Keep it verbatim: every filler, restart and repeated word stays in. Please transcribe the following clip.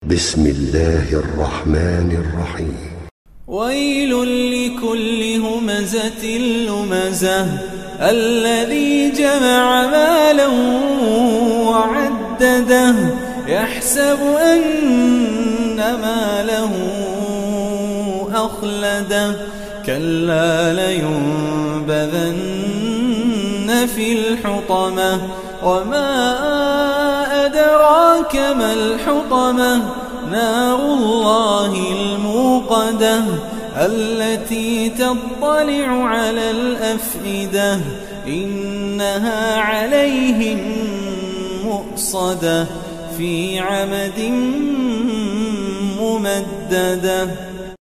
بسم الله الرحمن الرحيم. ويل لكل همزة لمزة الذي جمع مالا وعدده يحسب أن ماله أخلده كلا لينبذن في الحطمة وما أدراك ما الحطمة نار الله الموقدة التي تطلع على الأفئدة إنها عليهم مؤصدة في عمد ممددة.